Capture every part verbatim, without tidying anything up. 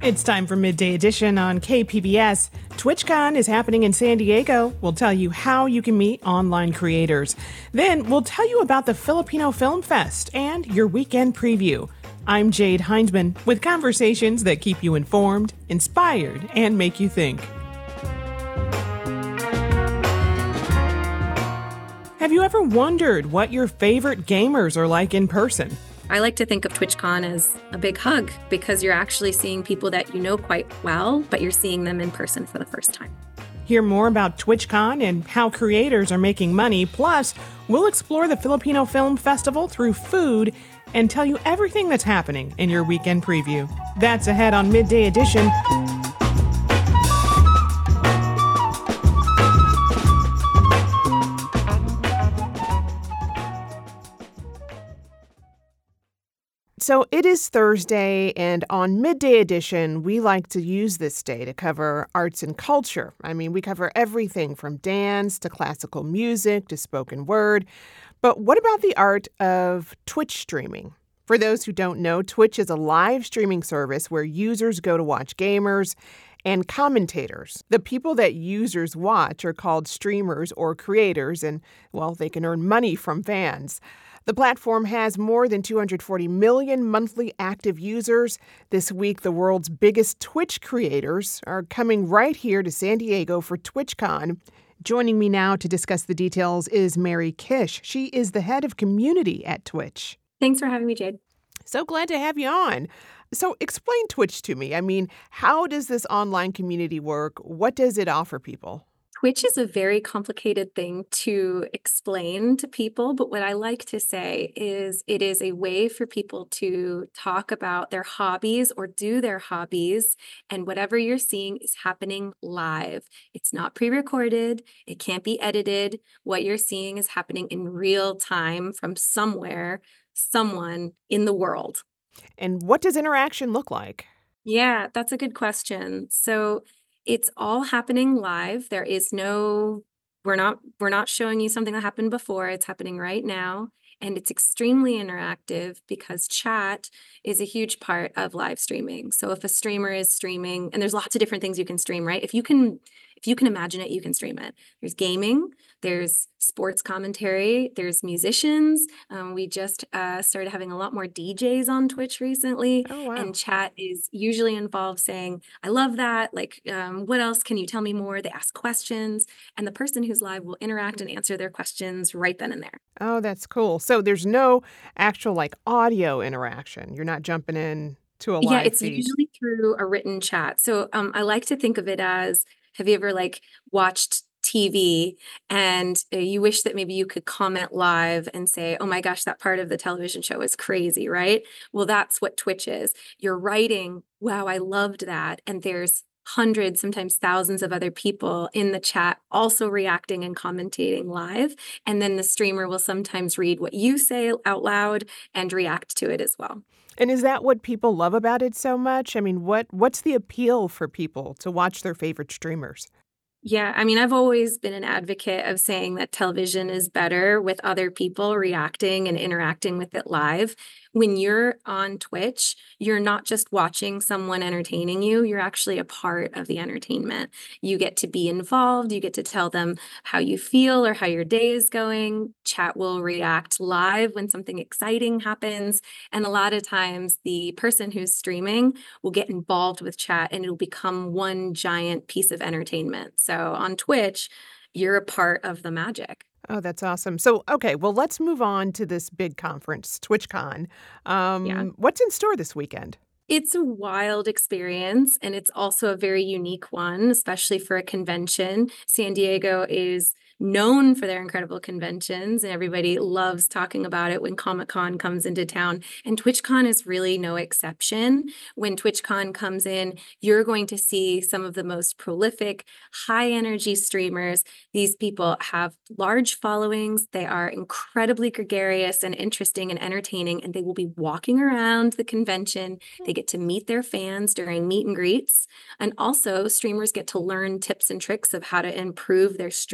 It's time for Midday Edition on K P B S. TwitchCon is happening in San Diego. We'll tell you how you can meet online creators. Then we'll tell you about the Filipino Film Fest and your weekend preview. I'm Jade Heinzman with conversations that keep you informed, inspired, and make you think. Have you ever wondered what your favorite gamers are like in person? I like to think of TwitchCon as a big hug because you're actually seeing people that you know quite well, but you're seeing them in person for the first time. Hear more about TwitchCon and how creators are making money. Plus, we'll explore the Filipino Film Festival through food and tell you everything that's happening in your weekend preview. That's ahead on Midday Edition. So it is Thursday, and on Midday Edition, we like to use this day to cover arts and culture. I mean, we cover everything from dance to classical music to spoken word. But what about the art of Twitch streaming? For those who don't know, Twitch is a live streaming service where users go to watch gamers and commentators. The people that users watch are called streamers or creators, and, well, they can earn money from fans. The platform has more than two hundred forty million monthly active users. This week, the world's biggest Twitch creators are coming right here to San Diego for TwitchCon. Joining me now to discuss the details is Mary Kish. She is the head of community at Twitch. Thanks for having me, Jade. So glad to have you on. So explain Twitch to me. I mean, how does this online community work? What does it offer people? Twitch is a very complicated thing to explain to people, but what I like to say is it is a way for people to talk about their hobbies or do their hobbies, and whatever you're seeing is happening live. It's not pre-recorded, it can't be edited. What you're seeing is happening in real time from somewhere, someone in the world. And what does interaction look like? Yeah, that's a good question. So it's all happening live. There is no, we're not, we're not showing you something that happened before. It's happening right now. And it's extremely interactive because chat is a huge part of live streaming. So if a streamer is streaming, and there's lots of different things you can stream, right? If you can, if you can imagine it, you can stream it. There's gaming, there's sports commentary, there's musicians. Um, we just uh, started having a lot more D Js on Twitch recently. Oh, wow. And chat is usually involved saying, I love that. Like, um, what else can you tell me more? They ask questions, and the person who's live will interact and answer their questions right then and there. Oh, that's cool. So there's no actual like audio interaction. You're not jumping in to a live Yeah, it's feed. usually through a written chat. So um, I like to think of it as, have you ever like watched T V and uh, you wish that maybe you could comment live and say, oh my gosh, that part of the television show is crazy, right? Well, that's what Twitch is. You're writing, wow, I loved that. And there's hundreds, sometimes thousands of other people in the chat also reacting and commentating live. And then the streamer will sometimes read what you say out loud and react to it as well. And is that what people love about it so much? I mean, what what's the appeal for people to watch their favorite streamers? Yeah, I mean, I've always been an advocate of saying that television is better with other people reacting and interacting with it live. When you're on Twitch, you're not just watching someone entertaining you, you're actually a part of the entertainment. You get to be involved, you get to tell them how you feel or how your day is going. Chat will react live when something exciting happens. And a lot of times, the person who's streaming will get involved with chat and it'll become one giant piece of entertainment. So on Twitch, you're a part of the magic. Oh, that's awesome. So, okay, well, let's move on to this big conference, TwitchCon. Um, Yeah. What's in store this weekend? It's a wild experience, and it's also a very unique one, especially for a convention. San Diego is known for their incredible conventions, and everybody loves talking about it when Comic-Con comes into town. And TwitchCon is really no exception. When TwitchCon comes in, you're going to see some of the most prolific, high-energy streamers. These people have large followings. They are incredibly gregarious and interesting and entertaining, and they will be walking around the convention. They get to meet their fans during meet and greets. And also, streamers get to learn tips and tricks of how to improve their streams,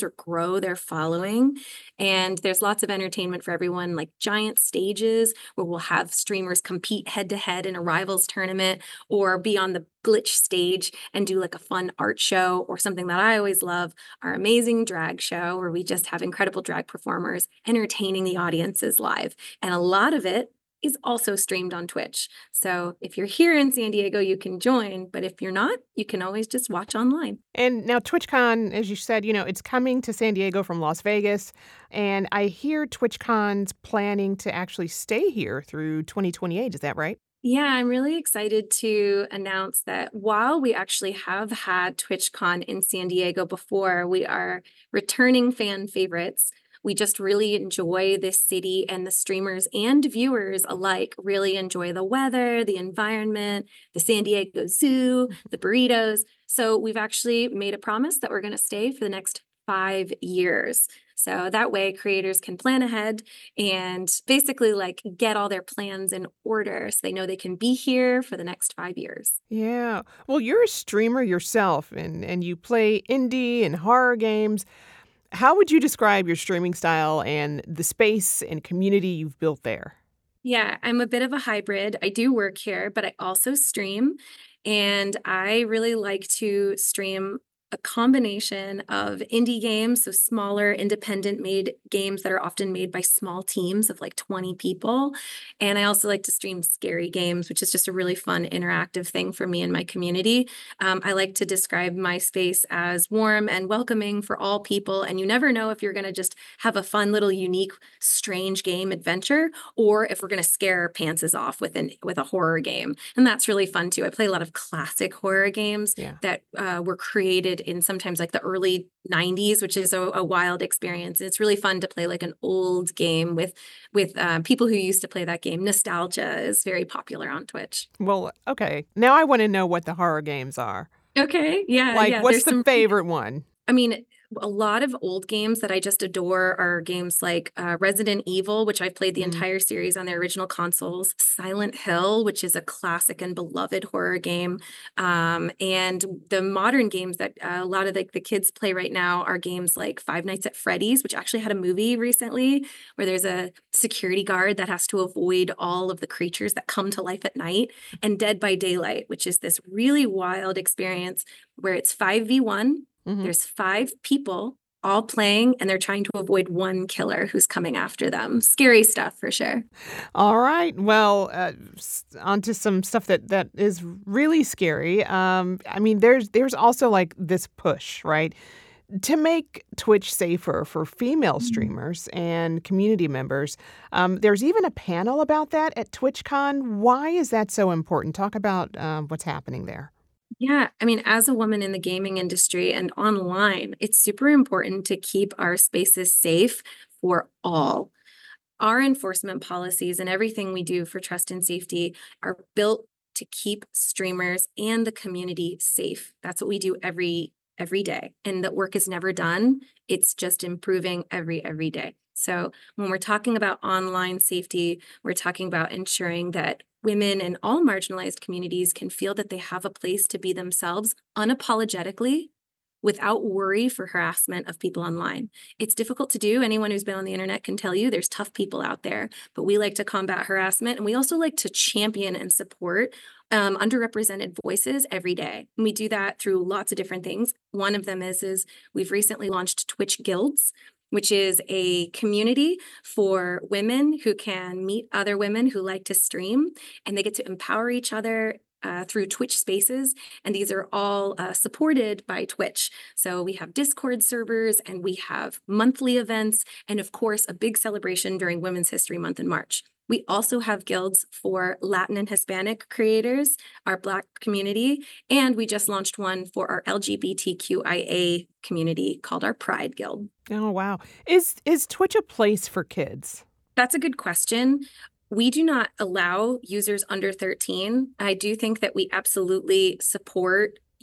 or grow their following. And there's lots of entertainment for everyone, like giant stages where we'll have streamers compete head to head in a rivals tournament or be on the glitch stage and do like a fun art show, or something that I always love, our amazing drag show where we just have incredible drag performers entertaining the audiences live. And a lot of it is also streamed on Twitch. So if you're here in San Diego, you can join, but if you're not, you can always just watch online. And now TwitchCon, as you said, you know, it's coming to San Diego from Las Vegas. And I hear TwitchCon's planning to actually stay here through twenty twenty-eight. Is that right? Yeah, I'm really excited to announce that while we actually have had TwitchCon in San Diego before, we are returning fan favorites. We just really enjoy this city, and the streamers and viewers alike really enjoy the weather, the environment, the San Diego Zoo, the burritos. So we've actually made a promise that we're going to stay for the next five years. So that way creators can plan ahead and basically like get all their plans in order so they know they can be here for the next five years. Yeah. Well, you're a streamer yourself, and, and you play indie and horror games. How would you describe your streaming style and the space and community you've built there? Yeah, I'm a bit of a hybrid. I do work here, but I also stream. And I really like to stream a combination of indie games, so smaller, independent made games that are often made by small teams of like twenty people. And I also like to stream scary games, which is just a really fun interactive thing for me and my community. Um, I like to describe my space as warm and welcoming for all people. And you never know if you're going to just have a fun little unique, strange game adventure, or if we're going to scare our pantses off with an with a horror game. And that's really fun too. I play a lot of classic horror games Yeah. that uh, were created in sometimes like the early nineties, which is a, a wild experience. It's really fun to play like an old game with with uh, people who used to play that game. Nostalgia is very popular on Twitch. Well, okay. Now I want to know what the horror games are. Okay, yeah, Like, yeah. what's There's the some. favorite one? I mean, a lot of old games that I just adore are games like uh, Resident Evil, which I've played the Mm. entire series on their original consoles, Silent Hill, which is a classic and beloved horror game, um, and the modern games that uh, a lot of the, the kids play right now are games like Five Nights at Freddy's, which actually had a movie recently where there's a security guard that has to avoid all of the creatures that come to life at night, and Dead by Daylight, which is this really wild experience where it's five v one. Mhm. There's five people all playing, and they're trying to avoid one killer who's coming after them. Scary stuff for sure. All right. Well, uh, s- on to some stuff that, that is really scary. Um, I mean, there's there's also like this push, right, to make Twitch safer for female streamers and community members. Um, there's even a panel about that at TwitchCon. Why is that so important? Talk about um, what's happening there. Yeah, I mean, as a woman in the gaming industry and online, it's super important to keep our spaces safe for all. Our enforcement policies and everything we do for trust and safety are built to keep streamers and the community safe. That's what we do every every day. And the work is never done. It's just improving every every day. So when we're talking about online safety, we're talking about ensuring that women in all marginalized communities can feel that they have a place to be themselves unapologetically without worry for harassment of people online. It's difficult to do. Anyone who's been on the internet can tell you there's tough people out there, but we like to combat harassment, and we also like to champion and support um, underrepresented voices every day. And we do that through lots of different things. One of them is, is we've recently launched Twitch Guilds, which is a community for women who can meet other women who like to stream, and they get to empower each other uh, through Twitch Spaces. And these are all uh, supported by Twitch. So we have Discord servers, and we have monthly events, and of course, a big celebration during Women's History Month in March. We also have guilds for Latin and Hispanic creators, our Black community, and we just launched one for our L G B T Q I A community called our Pride Guild. Oh, wow. Is is Twitch a place for kids? That's a good question. We do not allow users under thirteen. I do think that we absolutely support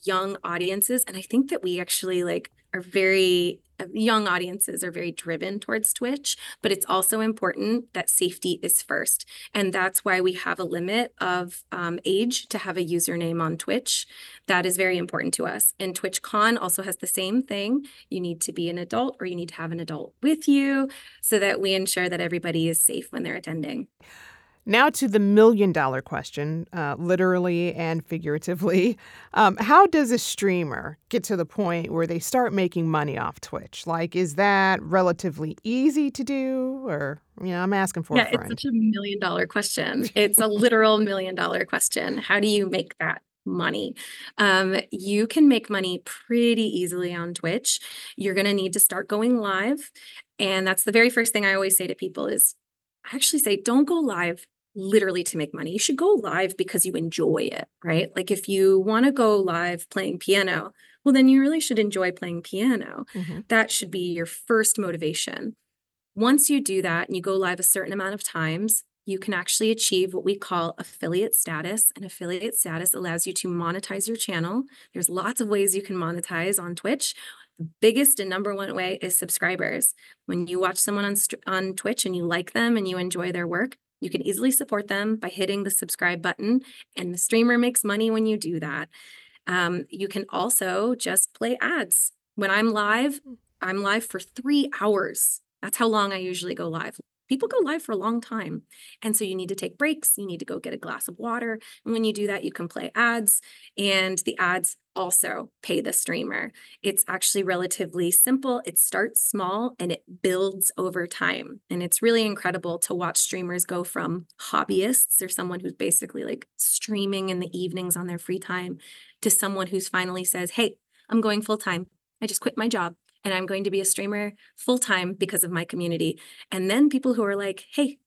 young audiences. And I think that we actually like are very young audiences are very driven towards Twitch, but it's also important that safety is first. And that's why we have a limit of um, age to have a username on Twitch. That is very important to us. And TwitchCon also has the same thing. You need to be an adult or you need to have an adult with you so that we ensure that everybody is safe when they're attending. Now to the million dollar question, uh, literally and figuratively. Um, how does a streamer get to the point where they start making money off Twitch? Like, is that relatively easy to do? Or, you know, I'm asking for yeah, a friend. It's such a million dollar question. It's a literal million dollar question. How do you make that money? Um, you can make money pretty easily on Twitch. You're going to need to start going live. And that's the very first thing I always say to people is, I actually say, don't go live literally to make money. You should go live because you enjoy it, right? Like if you want to go live playing piano, well, then you really should enjoy playing piano. Mm-hmm. That should be your first motivation. Once you do that and you go live a certain amount of times, you can actually achieve what we call affiliate status. And affiliate status allows you to monetize your channel. There's lots of ways you can monetize on Twitch. The biggest and number one way is subscribers. When you watch someone on, on Twitch and you like them and you enjoy their work, you can easily support them by hitting the subscribe button, and the streamer makes money when you do that. Um, you can also just play ads. When I'm live, I'm live for three hours. That's how long I usually go live. People go live for a long time. And so you need to take breaks. You need to go get a glass of water. And when you do that, you can play ads, and the ads also pay the streamer. It's actually relatively simple. It starts small and it builds over time. And it's really incredible to watch streamers go from hobbyists or someone who's basically like streaming in the evenings on their free time to someone who's finally says, hey, I'm going full time. I just quit my job and I'm going to be a streamer full time because of my community. And then people who are like, hey,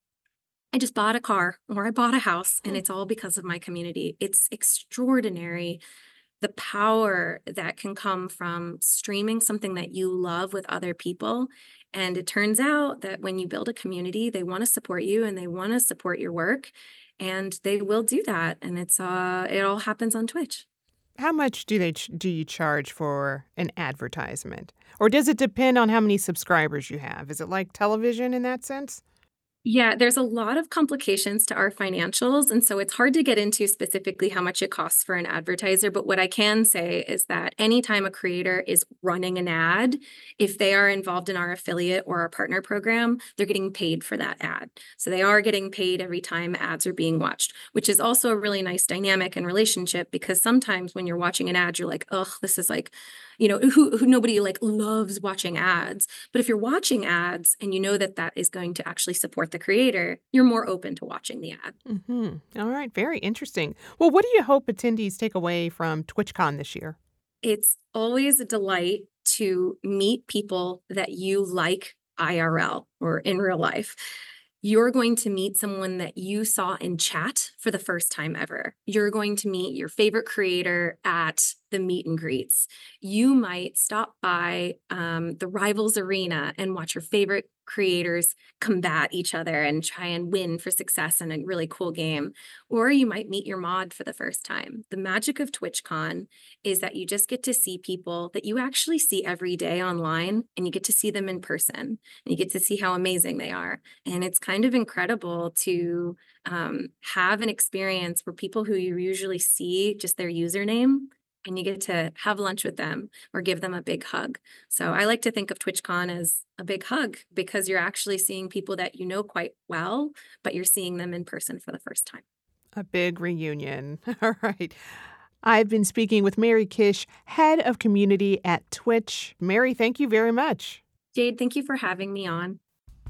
I just bought a car or I bought a house and it's all because of my community. It's extraordinary the power that can come from streaming something that you love with other people. And it turns out that when you build a community, they want to support you and they want to support your work, and they will do that. And it's uh, it all happens on Twitch. How much do they ch- do you charge for an advertisement? Or does it depend on how many subscribers you have? Is it like television in that sense? Yeah, there's a lot of complications to our financials. And so it's hard to get into specifically how much it costs for an advertiser. But what I can say is that anytime a creator is running an ad, if they are involved in our affiliate or our partner program, they're getting paid for that ad. So they are getting paid every time ads are being watched, which is also a really nice dynamic and relationship, because sometimes when you're watching an ad, you're like, ugh, this is like, you know, who, who nobody like loves watching ads. But if you're watching ads and you know that that is going to actually support the creator, you're more open to watching the ad. Mm-hmm. All right. Very interesting. Well, what do you hope attendees take away from TwitchCon this year? It's always a delight to meet people that you like I R L or in real life. You're going to meet someone that you saw in chat for the first time ever. You're going to meet your favorite creator at the meet and greets. You might stop by um, the Rivals Arena and watch your favorite creators combat each other and try and win for success in a really cool game. Or you might meet your mod for the first time. The magic of TwitchCon is that you just get to see people that you actually see every day online, and you get to see them in person, and you get to see how amazing they are. And it's kind of incredible to um, have an experience where people who you usually see just their username, and you get to have lunch with them or give them a big hug. So I like to think of TwitchCon as a big hug, because you're actually seeing people that you know quite well, but you're seeing them in person for the first time. A big reunion. All right. I've been speaking with Mary Kish, head of community at Twitch. Mary, thank you very much. Jade, thank you for having me on.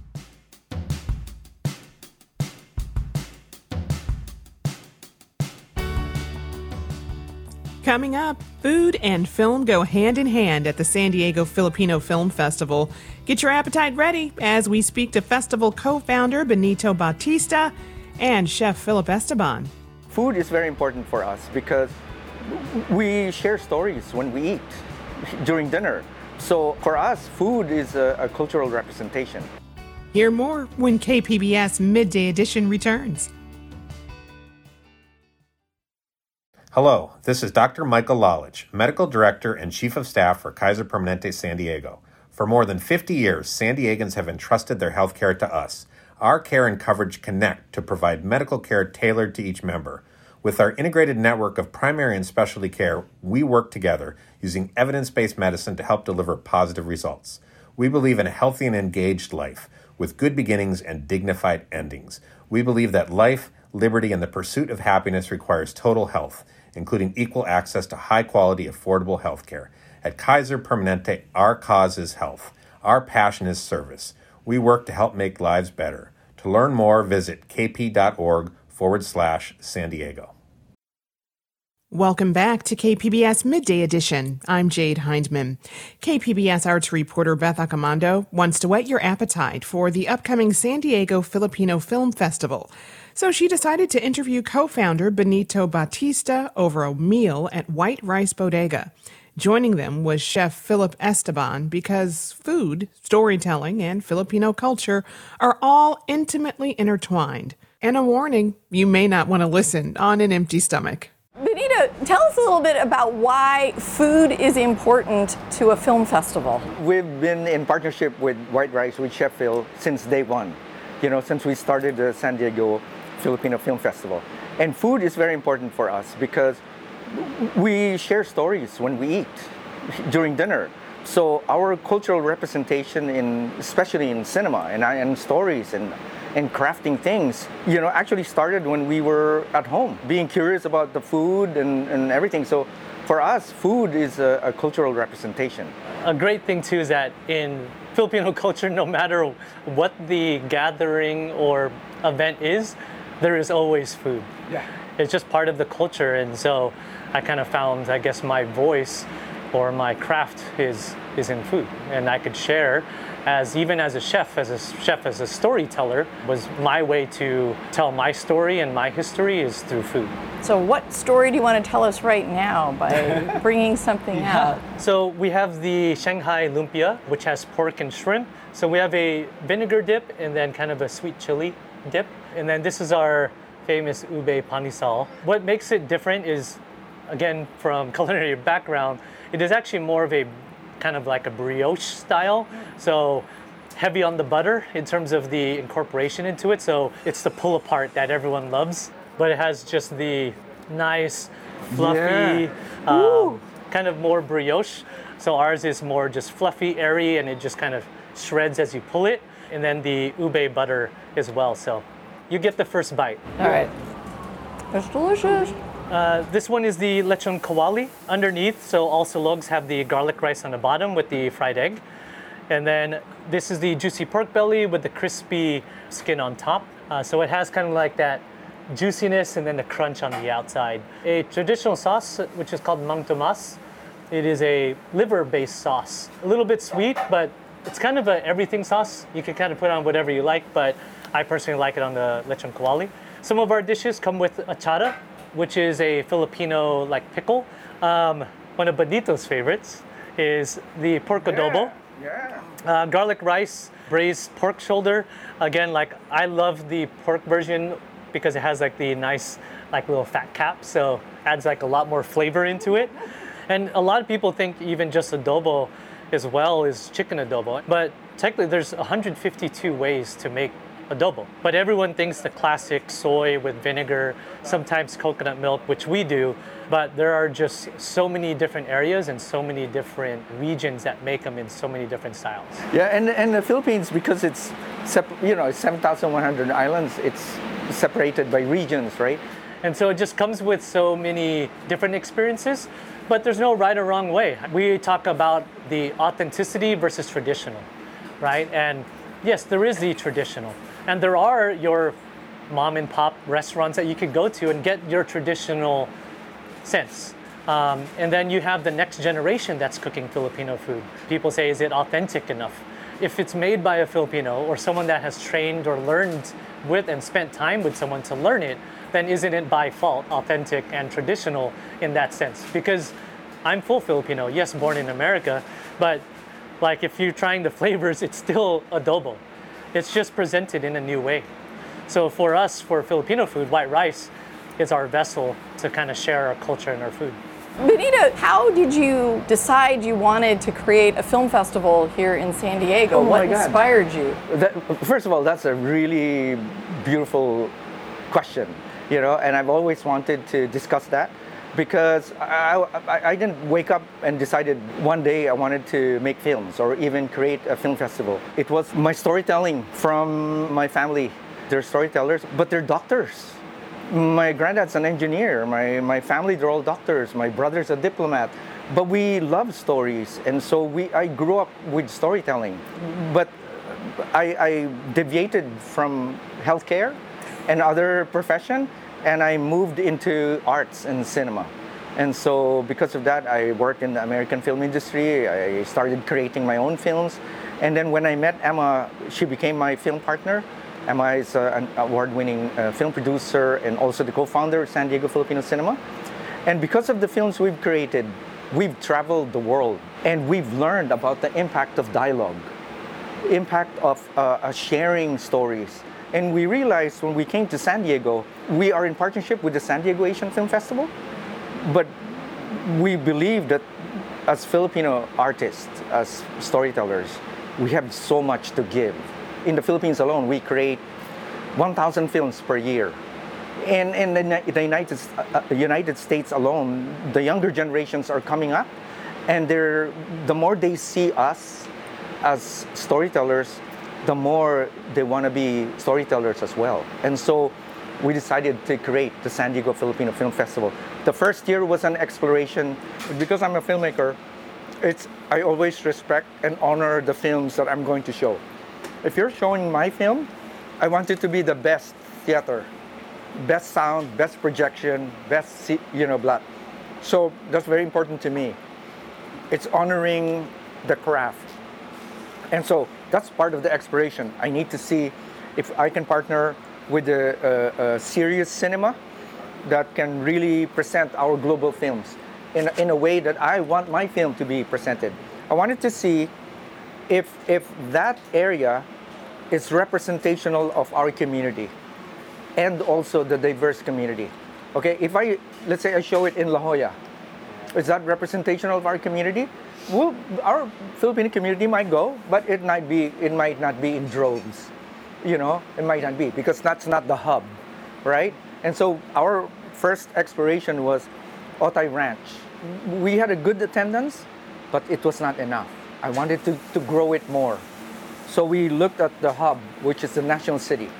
Coming up, food and film go hand in hand at the San Diego Filipino Film Festival. Get your appetite ready as we speak to festival co-founder Benito Bautista and Chef Philip Esteban. Food is very important for us because we share stories when we eat during dinner. So for us, food is a, a cultural representation. Hear more when K P B S Midday Edition returns. Hello, this is Doctor Michael Lalich, Medical Director and Chief of Staff for Kaiser Permanente San Diego. For more than fifty years, San Diegans have entrusted their health care to us. Our care and coverage connect to provide medical care tailored to each member. With our integrated network of primary and specialty care, we work together using evidence-based medicine to help deliver positive results. We believe in a healthy and engaged life with good beginnings and dignified endings. We believe that life, liberty, and the pursuit of happiness requires total health, including equal access to high-quality, affordable health care. At Kaiser Permanente, our cause is health. Our passion is service. We work to help make lives better. To learn more, visit kp.org forward slash San Diego. Welcome back to K P B S Midday Edition. I'm Jade Hindman. K P B S arts reporter Beth Accomando wants to whet your appetite for the upcoming San Diego Filipino Film Festival. So she decided to interview co-founder Benito Batista over a meal at White Rice Bodega. Joining them was Chef Philip Esteban because food, storytelling, and Filipino culture are all intimately intertwined. And a warning, you may not want to listen on an empty stomach. Benito, tell us a little bit about why food is important to a film festival. We've been in partnership with White Rice, with Chef Phil, since day one, you know, since we started the San Diego Filipino Film Festival. And food is very important for us because we share stories when we eat during dinner. So our cultural representation, in especially in cinema and, and stories and and crafting things, you know, actually started when we were at home, being curious about the food and, and everything. So for us, food is a, a cultural representation. A great thing too is that in Filipino culture, no matter what the gathering or event is, there is always food. Yeah. It's just part of the culture. And so I kind of found, I guess, my voice or my craft is is in food, and I could share as even as a chef, as a chef, as a storyteller, was my way to tell my story, and my history is through food. So what story do you want to tell us right now by bringing something Yeah. out? So we have the Shanghai lumpia, which has pork and shrimp. So we have a vinegar dip and then kind of a sweet chili dip. And then this is our famous ube panisal. What makes it different is, again, from culinary background, it is actually more of a kind of like a brioche style. So heavy on the butter in terms of the incorporation into it. So it's the pull apart that everyone loves, but it has just the nice, fluffy, Yeah. um, kind of more brioche. So ours is more just fluffy, airy, and it just kind of shreds as you pull it. And then the ube butter as well. So you get the first bite. All right. It's delicious. Uh, this one is the lechon kawali underneath. So all silogs have the garlic rice on the bottom with the fried egg. And then this is the juicy pork belly with the crispy skin on top. Uh, so it has kind of like that juiciness and then the crunch on the outside. A traditional sauce, which is called mang tomas. It is a liver-based sauce. A little bit sweet, but it's kind of a everything sauce. You can kind of put on whatever you like, but I personally like it on the lechon kawali. Some of our dishes come with achara, which is a Filipino like pickle. Um, one of Benito's favorites is the pork adobo. Yeah. Uh, garlic rice, braised pork shoulder. Again, like I love the pork version because it has like the nice like little fat cap, so adds like a lot more flavor into it. And a lot of people think even just adobo as well is chicken adobo, but technically there's one hundred fifty-two ways to make adobo. But everyone thinks the classic soy with vinegar, sometimes coconut milk, which we do, but there are just so many different areas and so many different regions that make them in so many different styles. Yeah, and and the Philippines, because it's sep- you know seven thousand one hundred islands, it's separated by regions, right? And so it just comes with so many different experiences, but there's no right or wrong way. We talk about the authenticity versus traditional, right? And yes, there is the traditional. And there are your mom and pop restaurants that you could go to and get your traditional sense. Um, and then you have the next generation that's cooking Filipino food. People say, is it authentic enough? If it's made by a Filipino or someone that has trained or learned with and spent time with someone to learn it, then isn't it by fault authentic and traditional in that sense? Because I'm full Filipino, yes, born in America, but like if you're trying the flavors, it's still adobo. It's just presented in a new way. So for us, for Filipino food, White Rice, is our vessel to kind of share our culture and our food. Benita, how did you decide you wanted to create a film festival here in San Diego? Oh my what God. inspired you? That, first of all, that's a really beautiful question, you know, and I've always wanted to discuss that because I, I, I didn't wake up and decided one day I wanted to make films or even create a film festival. It was my storytelling from my family. They're storytellers, but they're doctors. My granddad's an engineer, my, my family, they're all doctors, my brother's a diplomat, but we love stories, and so we I grew up with storytelling. But I, I deviated from healthcare and other profession, and I moved into arts and cinema. And so because of that, I worked in the American film industry, I started creating my own films, and then when I met Emma, she became my film partner. Emma is uh, an award-winning uh, film producer and also the co-founder of San Diego Filipino Cinema. And because of the films we've created, we've traveled the world and we've learned about the impact of dialogue, impact of uh, uh, sharing stories. And we realized when we came to San Diego, we are in partnership with the San Diego Asian Film Festival, but we believe that as Filipino artists, as storytellers, we have so much to give. In the Philippines alone, we create one thousand films per year. And in the, the United, uh, United States alone, the younger generations are coming up, and they're, the more they see us as storytellers, the more they want to be storytellers as well. And so we decided to create the San Diego Filipino Film Festival. The first year was an exploration. Because I'm a filmmaker, it's, I always respect and honor the films that I'm going to show. If you're showing my film, I want it to be the best theater, best sound, best projection, best, you know, blah. So that's very important to me. It's honoring the craft. And so that's part of the exploration. I need to see if I can partner with a, a, a serious cinema that can really present our global films in, in a way that I want my film to be presented. I wanted to see if if that area is representational of our community and also the diverse community. Okay, if I, let's say I show it in La Jolla, is that representational of our community? Well, our Filipino community might go, but it might be, it might not be in droves. You know, it might not be because that's not the hub, right? And so our first exploration was Otay Ranch. We had a good attendance, but it was not enough. I wanted to, to grow it more. So we looked at the hub, which is the National City.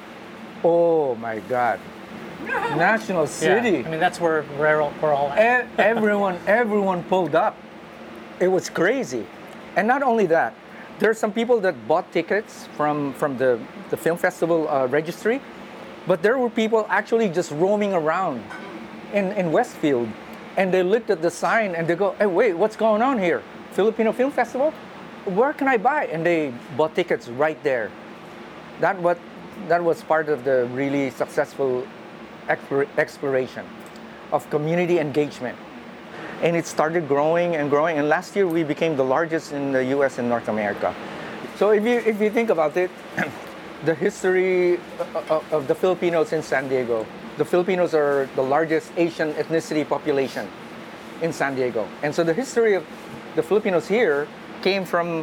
Oh my God. National City. Yeah, I mean, that's where we're all, we're all at. E- everyone, everyone pulled up. It was crazy. And not only that, there are some people that bought tickets from, from the, the film festival uh, registry, but there were people actually just roaming around in, in Westfield. And they looked at the sign and they go, hey, wait, what's going on here? Filipino Film Festival? Where can I buy? And they bought tickets right there. That what that was part of the really successful explore, exploration of community engagement. And it started growing and growing. And last year we became the largest in the U S and North America. So if you if you think about it, the history of, of the Filipinos in San Diego, the Filipinos are the largest Asian ethnicity population in San Diego. And so the history of the Filipinos here came from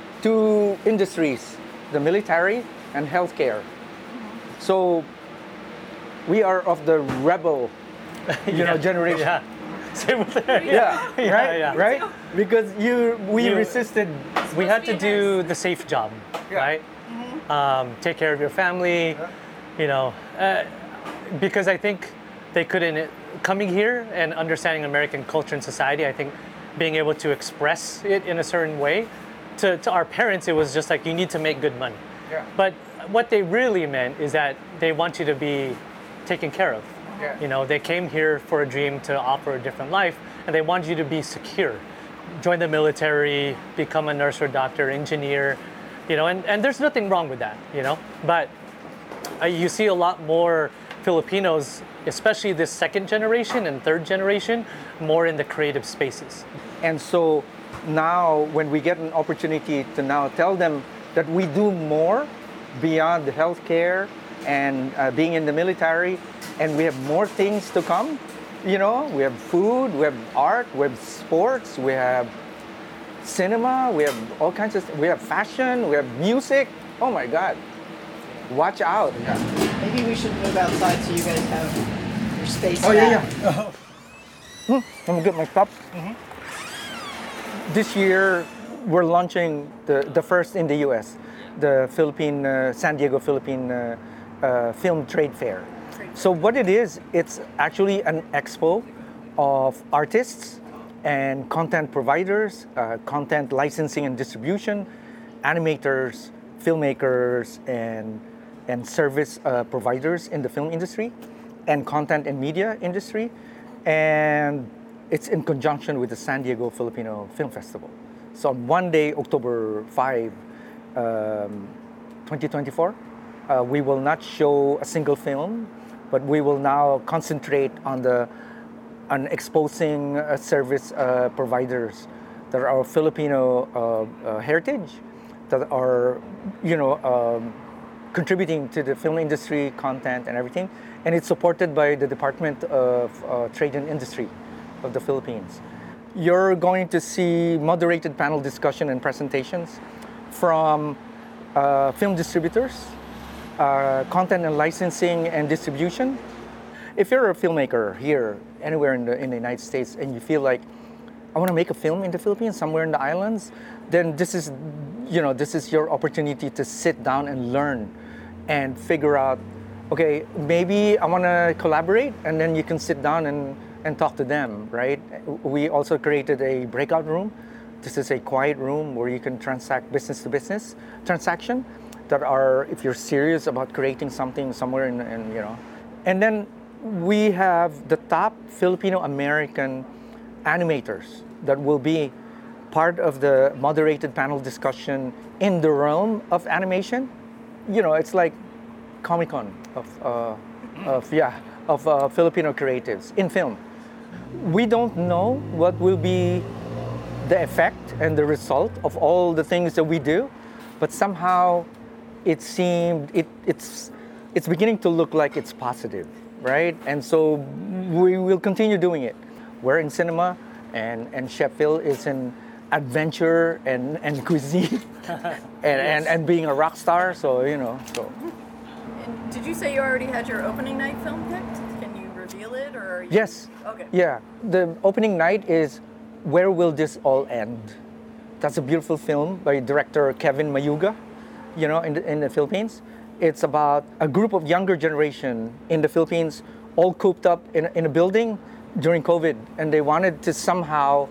two industries, the military and healthcare. So we are of the rebel, you yeah. know, generation. Yeah. Same with that. Yeah, yeah, right, yeah. right. Because you, we You- resisted. We had to do the safe job, Yeah. right? Um, take care of your family, you know, uh, because I think they couldn't, coming here and understanding American culture and society, I think being able to express it in a certain way, to, to our parents, it was just like, you need to make good money. Yeah. But what they really meant is that they want you to be taken care of. Yeah. You know, they came here for a dream to offer a different life, and they want you to be secure. Join the military, become a nurse or doctor, engineer, you know, and, and there's nothing wrong with that, you know, but uh, you see a lot more Filipinos, especially this second generation and third generation, more in the creative spaces. And so now when we get an opportunity to now tell them that we do more beyond healthcare and uh, being in the military, and we have more things to come. You know, we have food, we have art, we have sports, we have cinema, we have all kinds of, we have fashion, we have music. Oh my God, watch out. Yeah. Maybe we should move outside so you guys have your space. Oh yeah, back. yeah. hmm, let me get my cup. Mm-hmm. This year, we're launching the, the first in the U S, the Philippine, uh, San Diego Philippine uh, uh, Film Trade Fair. So what it is, it's actually an expo of artists and content providers, uh, content licensing and distribution, animators, filmmakers, and, and service uh, providers in the film industry, and content and media industry. And it's in conjunction with the San Diego Filipino Film Festival. So on one day, October fifth, um, twenty twenty-four, uh, we will not show a single film, but we will now concentrate on the on exposing uh, service uh, providers that are Filipino uh, uh, heritage, that are, you know, um, contributing to the film industry, content and everything. And it's supported by the Department of uh, Trade and Industry of the Philippines. You're going to see moderated panel discussion and presentations from uh, film distributors, uh, content and licensing and distribution. If you're a filmmaker here, anywhere in the, in the United States, and you feel like, I want to make a film in the Philippines, somewhere in the islands, then this is, you know, this is your opportunity to sit down and learn and figure out, okay, maybe I want to collaborate, and then you can sit down and, and talk to them, right? We also created a breakout room. This is a quiet room where you can transact business to business transaction that are, if you're serious about creating something somewhere in, in you know. And then we have the top Filipino-American animators that will be part of the moderated panel discussion in the realm of animation. You know, it's like Comic-Con of, uh, of yeah, of uh, Filipino creatives in film. We don't know what will be the effect and the result of all the things that we do, but somehow it seemed, it, it's, it's beginning to look like it's positive, right? And so we will continue doing it. We're in cinema, and, and Chef Phil is in adventure and, and cuisine and, yes. and, and being a rock star, so, you know. So. And did you say you already had your opening night film picked? Can you reveal it, or? Are you... Yes. Okay. Yeah. The opening night is Where Will This All End? That's a beautiful film by director Kevin Mayuga, you know, in the, in the Philippines. It's about a group of younger generation in the Philippines, all cooped up in, in a building during COVID, and they wanted to somehow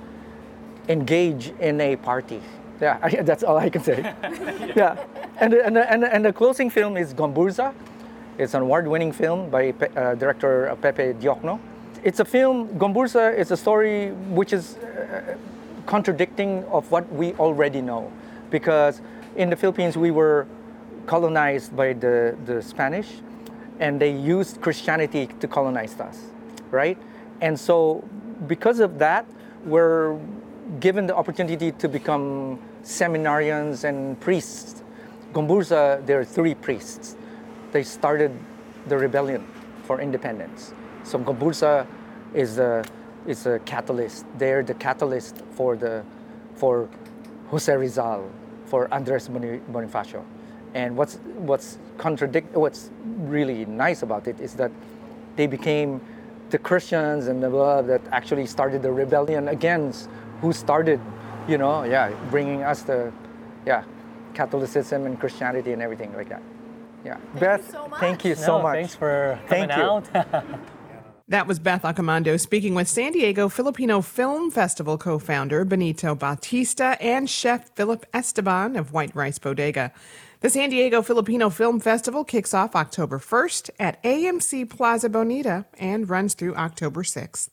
engage in a party. Yeah, I, that's all I can say. yeah, and the, and, the, and, the, and the closing film is Gomburza. It's an award-winning film by uh, director Pepe Diokno. It's a film, Gomburza is a story which is uh, contradicting of what we already know, because in the Philippines we were colonized by the, the Spanish, and they used Christianity to colonize us, right? And so because of that, we're given the opportunity to become seminarians and priests. Gomburza, there are three priests. They started the rebellion for independence. So Gomburza is a, is a catalyst. They're the catalyst for, the, for Jose Rizal, for Andres Bonifacio. And what's, what's, contradict, what's really nice about it is that they became the Christians and the blah that actually started the rebellion against who started, you know, yeah, bringing us the, yeah, Catholicism and Christianity and everything like that. Yeah. Thank Beth, you so much. thank you No, so much. Thanks for coming Thank you. out. That was Beth Accomando speaking with San Diego Filipino Film Festival co-founder Benito Bautista and Chef Philip Esteban of White Rice Bodega. The San Diego Filipino Film Festival kicks off October first at A M C Plaza Bonita and runs through October sixth.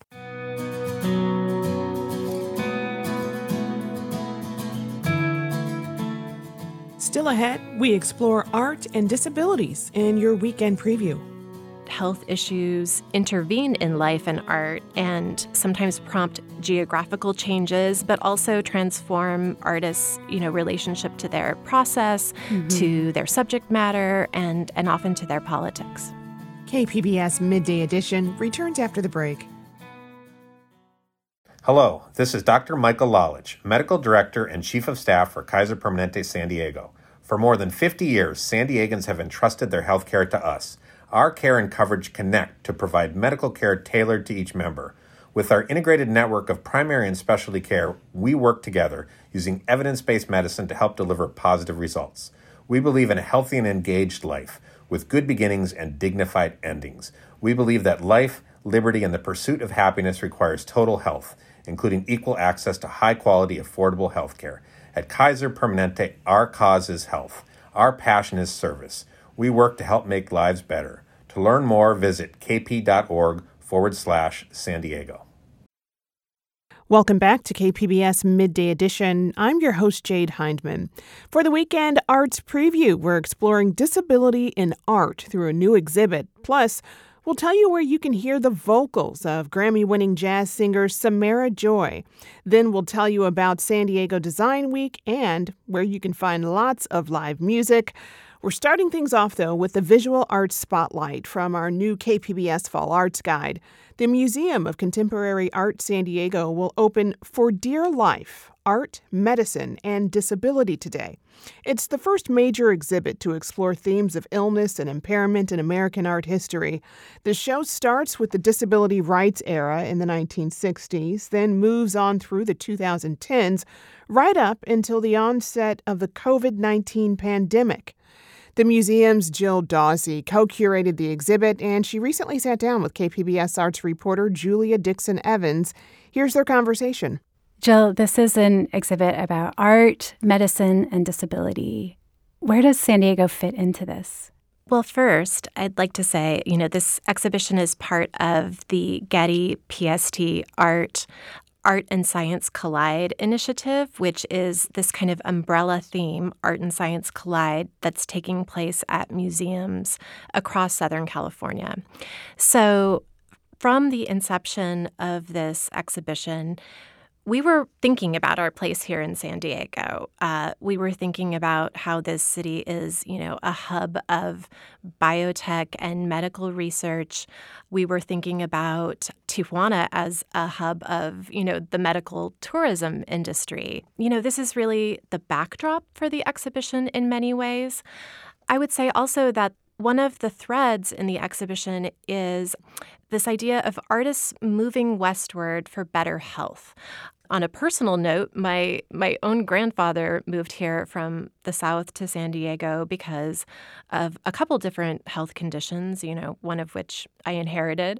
Still ahead, we explore art and disabilities in your weekend preview. health issues intervene in life and art and sometimes prompt geographical changes, but also transform artists' you know, relationship to their process, mm-hmm. to their subject matter, and, and often to their politics. K P B S Midday Edition returns after the break. Hello, this is Doctor Michael Lalich, Medical Director and Chief of Staff for Kaiser Permanente San Diego. For more than fifty years, San Diegans have entrusted their health care to us. Our care and coverage connect to provide medical care tailored to each member. With our integrated network of primary and specialty care, we work together using evidence-based medicine to help deliver positive results. We believe in a healthy and engaged life with good beginnings and dignified endings. We believe that life, liberty, and the pursuit of happiness requires total health, including equal access to high-quality, affordable health care. At Kaiser Permanente, our cause is health. Our passion is service. We work to help make lives better. To learn more, visit kp.org forward slash San Diego. Welcome back to K P B S Midday Edition. I'm your host, Jade Hindman. For the Weekend Arts Preview, we're exploring disability in art through a new exhibit. Plus, we'll tell you where you can hear the vocals of Grammy-winning jazz singer Samara Joy. Then we'll tell you about San Diego Design Week and where you can find lots of live music. We're starting things off, though, with the Visual Arts Spotlight from our new K P B S Fall Arts Guide. The Museum of Contemporary Art San Diego will open For Dear Life, Art, Medicine, and Disability today. It's the first major exhibit to explore themes of illness and impairment in American art history. The show starts with the disability rights era in the nineteen sixties, then moves on through the two thousand tens, right up until the onset of the covid nineteen pandemic. The museum's Jill Dawsey co-curated the exhibit, and she recently sat down with K P B S Arts reporter Julia Dixon Evans. Here's their conversation. Jill, this is an exhibit about art, medicine, and disability. Where does San Diego fit into this? Well, first, I'd like to say, you know, this exhibition is part of the Getty P S T Art Art and Science Collide initiative, which is this kind of umbrella theme, Art and Science Collide, that's taking place at museums across Southern California. So from the inception of this exhibition, we were thinking about our place here in San Diego. Uh, we were thinking about how this city is, you know, a hub of biotech and medical research. We were thinking about Tijuana as a hub of, you know, the medical tourism industry. You know, this is really the backdrop for the exhibition in many ways. I would say also that one of the threads in the exhibition is this idea of artists moving westward for better health. On a personal note, my my own grandfather moved here from the South to San Diego because of a couple different health conditions, you know, one of which I inherited.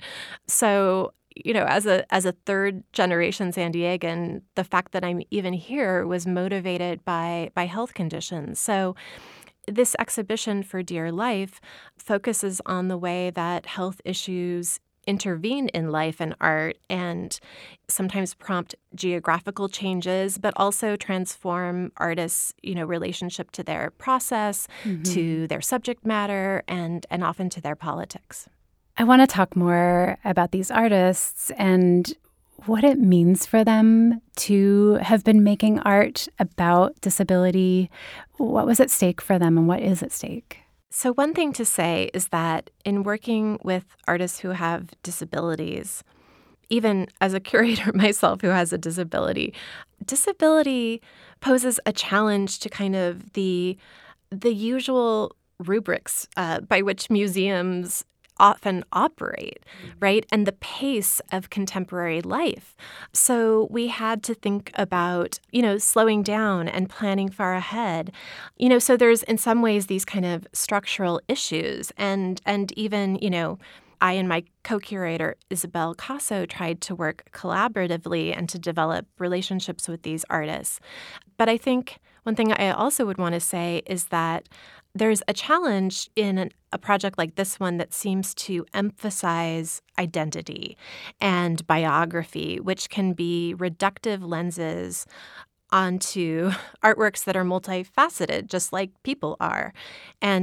So, you know, as a as a third generation San Diegan, the fact that I'm even here was motivated by by health conditions. So this exhibition For Dear Life focuses on the way that health issues intervene in life and art and sometimes prompt geographical changes, but also transform artists' you know, relationship to their process, mm-hmm. to their subject matter, and, and often to their politics. I want to talk more about these artists and what it means for them to have been making art about disability. What was at stake for them and what is at stake? So one thing to say is that in working with artists who have disabilities, even as a curator myself who has a disability, disability poses a challenge to kind of the the usual rubrics uh, by which museums often operate, right? And the pace of contemporary life. So we had to think about, you know, slowing down and planning far ahead. You know, so there's in some ways these kind of structural issues and and even, you know, I and my co-curator, Isabel Caso, tried to work collaboratively and to develop relationships with these artists. But I think one thing I also would want to say is that there's a challenge in an, a project like this one that seems to emphasize identity and biography, which can be reductive lenses onto artworks that are multifaceted, just like people are. And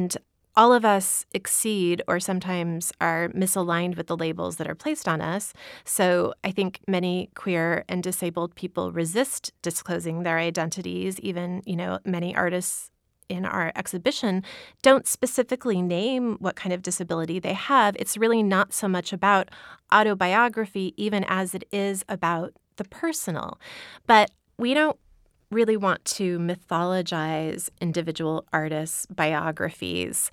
all of us exceed or sometimes are misaligned with the labels that are placed on us. So I think many queer and disabled people resist disclosing their identities. Even, you know, many artists in our exhibition don't specifically name what kind of disability they have. It's really not so much about autobiography, even as it is about the personal. But we don't really want to mythologize individual artists' biographies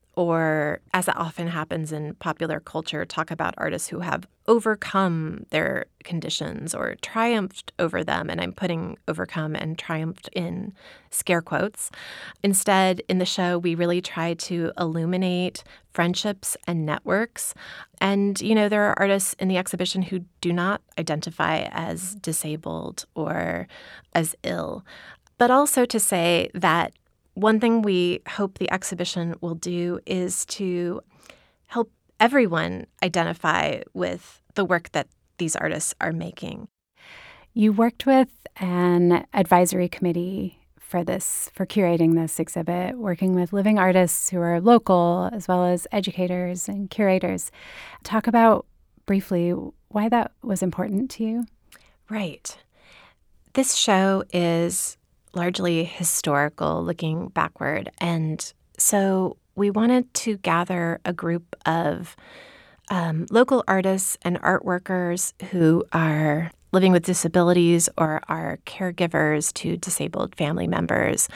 or, as it often happens in popular culture, talk about artists who have overcome their conditions or triumphed over them. And I'm putting overcome and triumphed in scare quotes. Instead, in the show, we really try to illuminate friendships and networks. And, you know, there are artists in the exhibition who do not identify as disabled or as ill. But also to say that one thing we hope the exhibition will do is to help everyone identify with the work that these artists are making. You worked with an advisory committee for this, for curating this exhibit, working with living artists who are local as well as educators and curators. Talk about briefly why that was important to you. Right. This show is largely historical, looking backward. And so we wanted to gather a group of um, local artists and art workers who are living with disabilities or are caregivers to disabled family members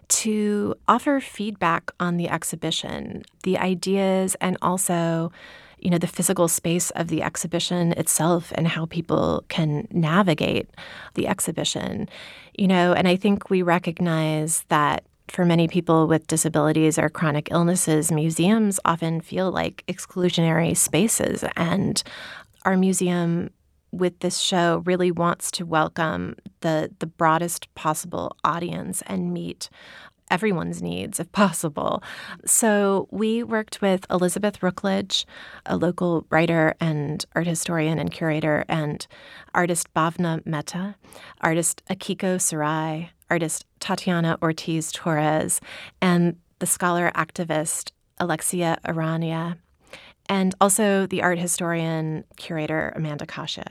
to offer feedback on the exhibition, the ideas, and also, you know, the physical space of the exhibition itself and how people can navigate the exhibition. You know, and I think we recognize that for many people with disabilities or chronic illnesses, museums often feel like exclusionary spaces. And our museum with this show really wants to welcome the the broadest possible audience and meet everyone's needs, if possible. So we worked with Elizabeth Rookledge, a local writer and art historian and curator, and artist Bhavna Mehta, artist Akiko Sarai, artist Tatiana Ortiz Torres, and the scholar activist Alexia Arania, and also the art historian curator Amanda Kasha.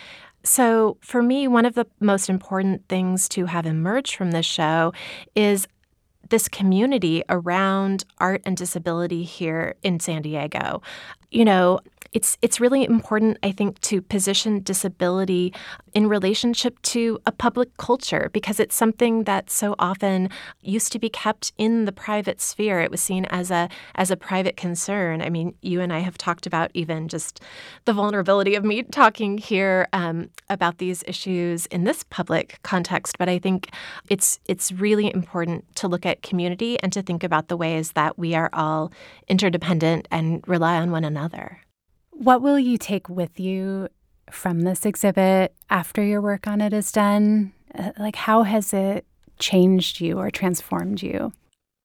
So for me, one of the most important things to have emerged from this show is this community around art and disability here in San Diego. You know, it's it's really important, I think, to position disability in relationship to a public culture because it's something that so often used to be kept in the private sphere. It was seen as a as a private concern. I mean, you and I have talked about even just the vulnerability of me talking here um, about these issues in this public context. But I think it's it's really important to look at community and to think about the ways that we are all interdependent and rely on one another. What will you take with you from this exhibit after your work on it is done? Uh, like, how has it changed you or transformed you?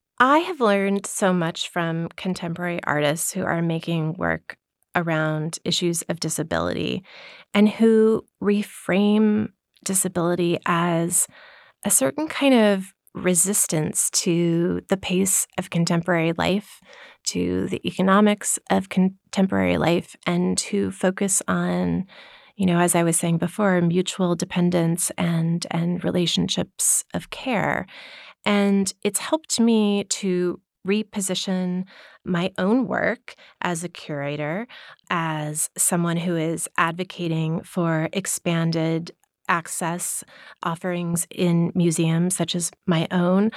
I have learned so much from contemporary artists who are making work around issues of disability and who reframe disability as a certain kind of resistance to the pace of contemporary life, to the economics of contemporary life, and who focus on, you know, as I was saying before, mutual dependence and and relationships of care. And it's helped me to reposition my own work as a curator, as someone who is advocating for expanded access offerings in museums such as my own,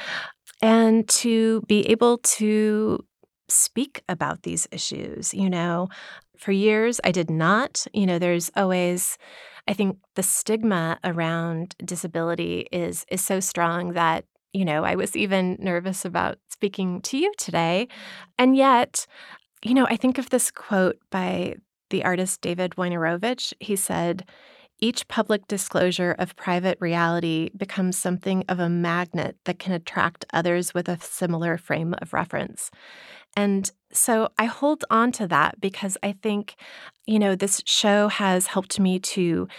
and to be able to speak about these issues. You know, for years I did not. You know, there's always, I think the stigma around disability is is so strong that, you know, I was even nervous about speaking to you today. And yet, you know, I think of this quote by the artist David Wojnarowicz. He said, "Each public disclosure of private reality becomes something of a magnet that can attract others with a similar frame of reference." And so I hold on to that because I think, you know, this show has helped me to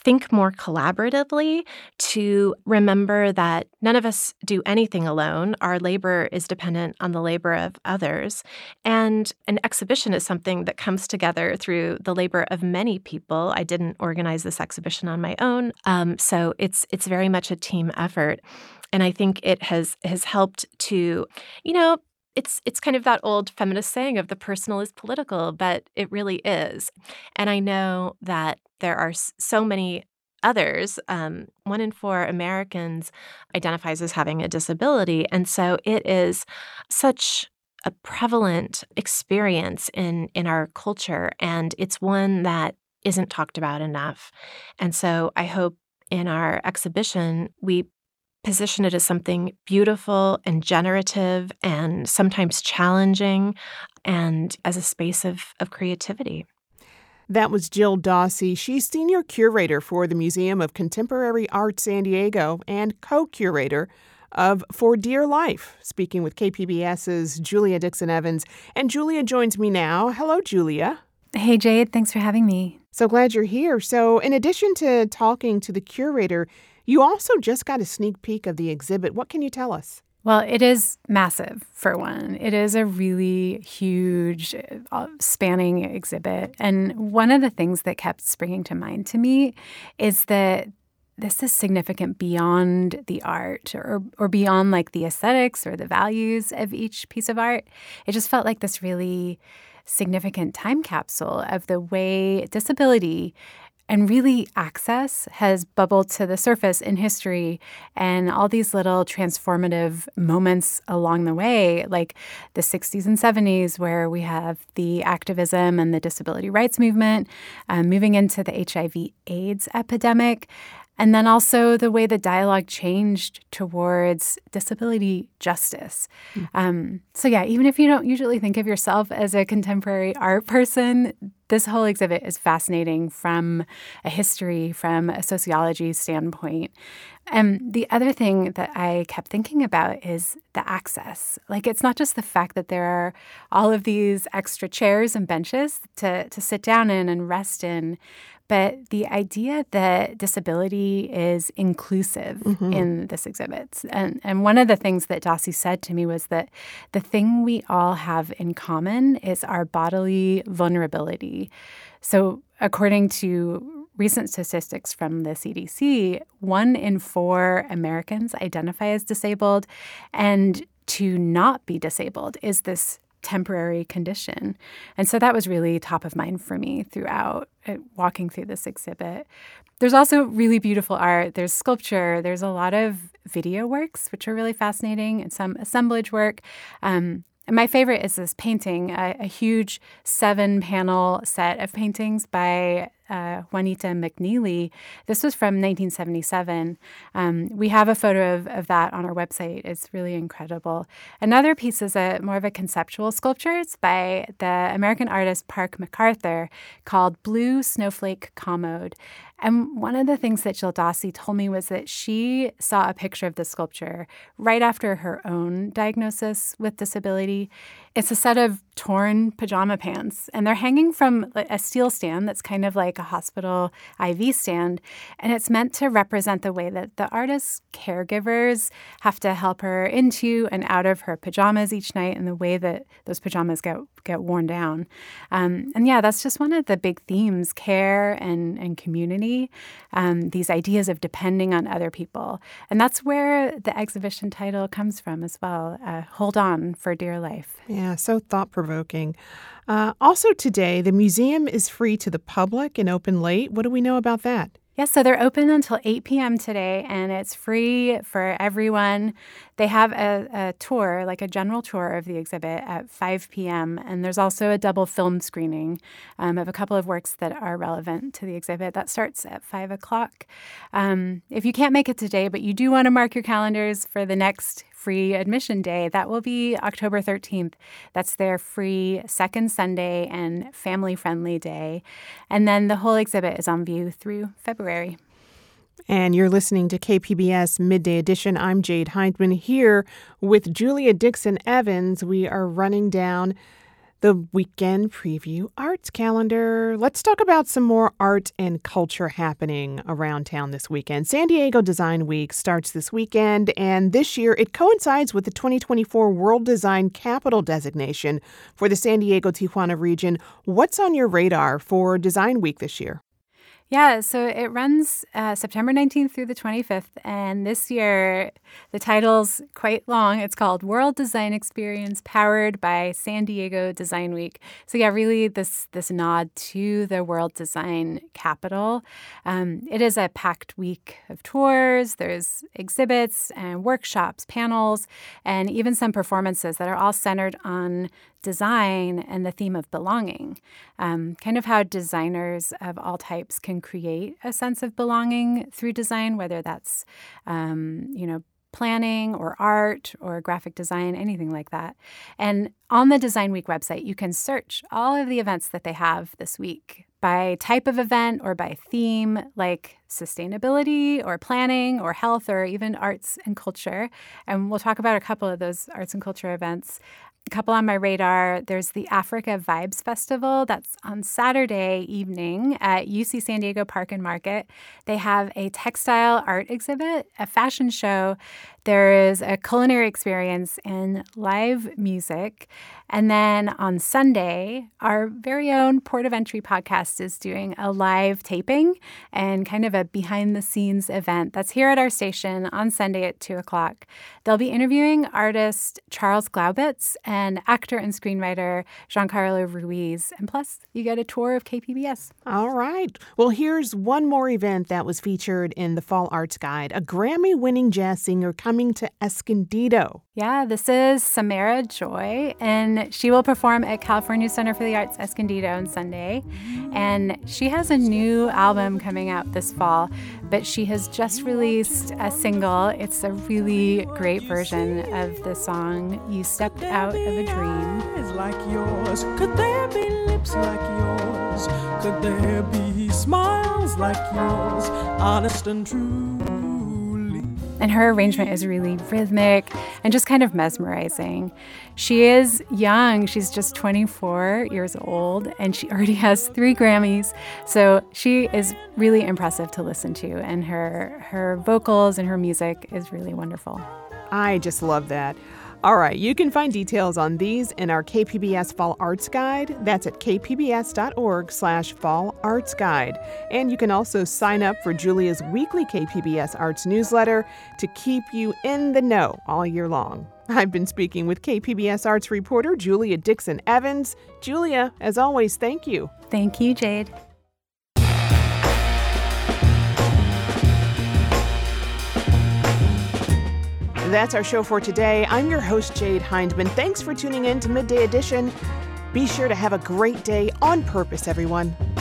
think more collaboratively, to remember that none of us do anything alone. Our labor is dependent on the labor of others. And an exhibition is something that comes together through the labor of many people. I didn't organize this exhibition on my own. Um, so it's it's very much a team effort. And I think it has has helped to, you know, It's it's kind of that old feminist saying of the personal is political, but it really is. And I know that there are so many others. Um, one in four Americans identifies as having a disability. And so it is such a prevalent experience in, in our culture. And it's one that isn't talked about enough. And so I hope in our exhibition, we position it as something beautiful and generative and sometimes challenging, and as a space of, of creativity. That was Jill Dawsey. She's senior curator for the Museum of Contemporary Art San Diego and co-curator of For Dear Life, speaking with KPBS's Julia Dixon Evans. And Julia joins me now. Hello, Julia. Hey, Jade. Thanks for having me. So glad you're here. So in addition to talking to the curator, you also just got a sneak peek of the exhibit. What can you tell us? Well, it is massive, for one. It is a really huge, uh, spanning exhibit. And one of the things that kept springing to mind to me is that this is significant beyond the art or, or beyond like the aesthetics or the values of each piece of art. It just felt like this really significant time capsule of the way disability and really access has bubbled to the surface in history, and all these little transformative moments along the way, like the sixties and seventies, where we have the activism and the disability rights movement, um, moving into the H I V AIDS epidemic, and then also the way the dialogue changed towards disability justice. Mm. Um, so yeah, even if you don't usually think of yourself as a contemporary art person, this whole exhibit is fascinating from a history, from a sociology standpoint. And the other thing that I kept thinking about is the access. Like, it's not just the fact that there are all of these extra chairs and benches to, to sit down in and rest in, but the idea that disability is inclusive mm-hmm. in this exhibit. And, and one of the things that Dawsey said to me was that the thing we all have in common is our bodily vulnerability. So according to recent statistics from the C D C, one in four Americans identify as disabled, and to not be disabled is this temporary condition. And so that was really top of mind for me throughout uh, walking through this exhibit. There's also really beautiful art. There's sculpture. There's a lot of video works, which are really fascinating, and some assemblage work. Um, and my favorite is this painting, a, a huge seven-panel set of paintings by Uh, Juanita McNeely. This was from nineteen seventy-seven. Um, we have a photo of, of that on our website. It's really incredible. Another piece is a more of a conceptual sculpture. It's by the American artist Park MacArthur called Blue Snowflake Commode. And one of the things that Jill Dawsey told me was that she saw a picture of the sculpture right after her own diagnosis with disability. It's a set of torn pajama pants, and they're hanging from a steel stand that's kind of like a hospital I V stand, and it's meant to represent the way that the artist's caregivers have to help her into and out of her pajamas each night, and the way that those pajamas get get worn down. Um, and yeah, that's just one of the big themes, care and, and community, um, these ideas of depending on other people. And that's where the exhibition title comes from as well, uh, Hold On for Dear Life. Yeah, so thought-provoking. Uh, also today, the museum is free to the public and open late. What do we know about that? Yes, yeah, so they're open until eight p.m. today, and it's free for everyone. They have a, a tour, like a general tour of the exhibit at five p.m., and there's also a double film screening um, of a couple of works that are relevant to the exhibit. That starts at five o'clock. Um, if you can't make it today, but you do want to mark your calendars for the next free admission day, that will be October thirteenth. That's their free second Sunday and family-friendly day. And then the whole exhibit is on view through February. And you're listening to K P B S Midday Edition. I'm Jade Hindman here with Julia Dixon Evans. We are running down The Weekend Preview Arts Calendar. Let's talk about some more art and culture happening around town this weekend. San Diego Design Week starts this weekend, and this year it coincides with the twenty twenty-four World Design Capital designation for the San Diego-Tijuana region. What's on your radar for Design Week this year? Yeah, so it runs uh, September nineteenth through the twenty-fifth, and this year the title's quite long. It's called World Design Experience Powered by San Diego Design Week. So yeah, really this this nod to the World Design Capital. Um, it is a packed week of tours. There's exhibits and workshops, panels, and even some performances that are all centered on design and the theme of belonging, um, kind of how designers of all types can create a sense of belonging through design, whether that's, um, you know, planning or art or graphic design, anything like that. And on the Design Week website, you can search all of the events that they have this week by type of event or by theme, like sustainability or planning or health or even arts and culture. And we'll talk about a couple of those arts and culture events. A couple on my radar, there's the Africa Vibes Festival. That's on Saturday evening at U C San Diego Park and Market. They have a textile art exhibit, a fashion show. There is a culinary experience and live music. And then on Sunday, our very own Port of Entry podcast is doing a live taping and kind of a behind-the-scenes event that's here at our station on Sunday at two o'clock. They'll be interviewing artist Charles Glaubitz and actor and screenwriter Giancarlo Ruiz. And plus, you get a tour of K P B S. All right. Well, here's one more event that was featured in the Fall Arts Guide. A Grammy-winning jazz singer coming to Escondido. Yeah, this is Samara Joy, and she will perform at California Center for the Arts Escondido on Sunday. And she has a new album coming out this fall, but she has just released a single. It's a really great version of the song You Stepped Out of a Dream. Like yours. Could there be lips like yours? Could there be smiles like yours? Honest and true. And her arrangement is really rhythmic and just kind of mesmerizing. She is young. She's just twenty-four years old, and she already has three Grammys. So she is really impressive to listen to, and her her vocals and her music is really wonderful. I just love that. All right, you can find details on these in our K P B S Fall Arts Guide. That's at kpbs.org slash Fall Arts Guide. And you can also sign up for Julia's weekly K P B S Arts newsletter to keep you in the know all year long. I've been speaking with K P B S Arts reporter Julia Dixon Evans. Julia, as always, thank you. Thank you, Jade. That's our show for today. I'm your host, Jade Hindman. Thanks for tuning in to Midday Edition. Be sure to have a great day on purpose, everyone.